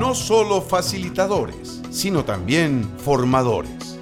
no solo facilitadores, sino también formadores.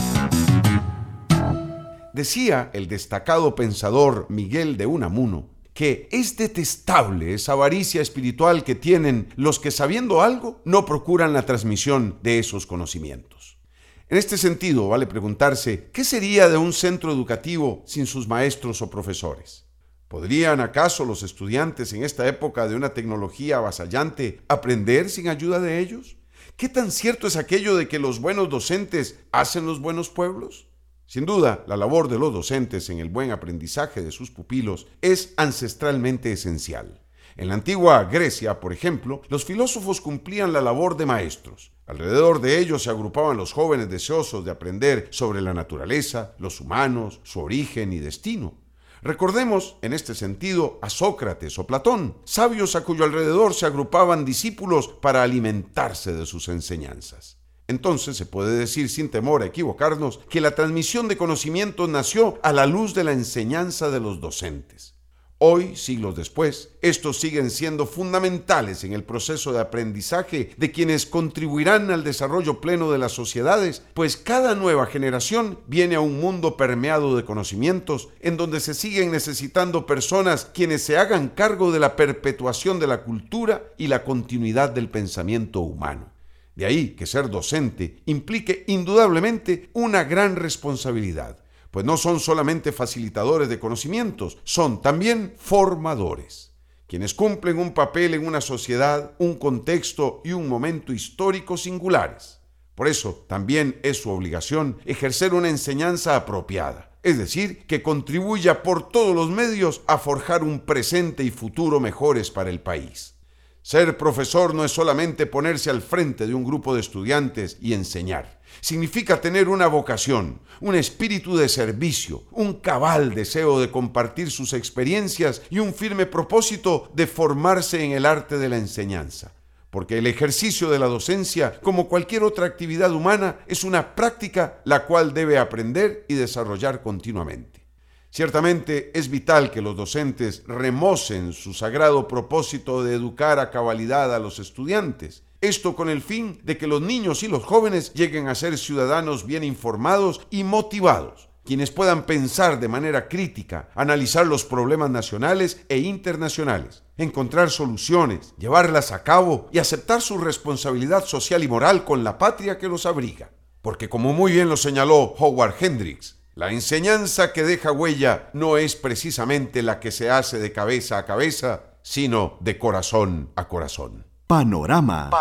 Decía el destacado pensador Miguel de Unamuno que es detestable esa avaricia espiritual que tienen los que, sabiendo algo, no procuran la transmisión de esos conocimientos. En este sentido, vale preguntarse, ¿qué sería de un centro educativo sin sus maestros o profesores? ¿Podrían acaso los estudiantes en esta época de una tecnología avasallante aprender sin ayuda de ellos? ¿Qué tan cierto es aquello de que los buenos docentes hacen los buenos pueblos? Sin duda, la labor de los docentes en el buen aprendizaje de sus pupilos es ancestralmente esencial. En la antigua Grecia, por ejemplo, los filósofos cumplían la labor de maestros. Alrededor de ellos se agrupaban los jóvenes deseosos de aprender sobre la naturaleza, los humanos, su origen y destino. Recordemos, en este sentido, a Sócrates o Platón, sabios a cuyo alrededor se agrupaban discípulos para alimentarse de sus enseñanzas. Entonces se puede decir sin temor a equivocarnos que la transmisión de conocimientos nació a la luz de la enseñanza de los docentes. Hoy, siglos después, estos siguen siendo fundamentales en el proceso de aprendizaje de quienes contribuirán al desarrollo pleno de las sociedades, pues cada nueva generación viene a un mundo permeado de conocimientos en donde se siguen necesitando personas quienes se hagan cargo de la perpetuación de la cultura y la continuidad del pensamiento humano. De ahí que ser docente implique indudablemente una gran responsabilidad, pues no son solamente facilitadores de conocimientos, son también formadores, quienes cumplen un papel en una sociedad, un contexto y un momento histórico singulares. Por eso también es su obligación ejercer una enseñanza apropiada, es decir, que contribuya por todos los medios a forjar un presente y futuro mejores para el país. Ser profesor no es solamente ponerse al frente de un grupo de estudiantes y enseñar. Significa tener una vocación, un espíritu de servicio, un cabal deseo de compartir sus experiencias y un firme propósito de formarse en el arte de la enseñanza. Porque el ejercicio de la docencia, como cualquier otra actividad humana, es una práctica la cual debe aprender y desarrollar continuamente. Ciertamente es vital que los docentes remocen su sagrado propósito de educar a cabalidad a los estudiantes. Esto con el fin de que los niños y los jóvenes lleguen a ser ciudadanos bien informados y motivados, quienes puedan pensar de manera crítica, analizar los problemas nacionales e internacionales, encontrar soluciones, llevarlas a cabo y aceptar su responsabilidad social y moral con la patria que los abriga. Porque como muy bien lo señaló Howard Hendricks, la enseñanza que deja huella no es precisamente la que se hace de cabeza a cabeza, sino de corazón a corazón. Panorama.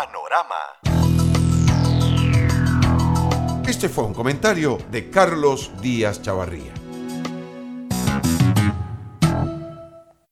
Este fue un comentario de Carlos Díaz Chavarría.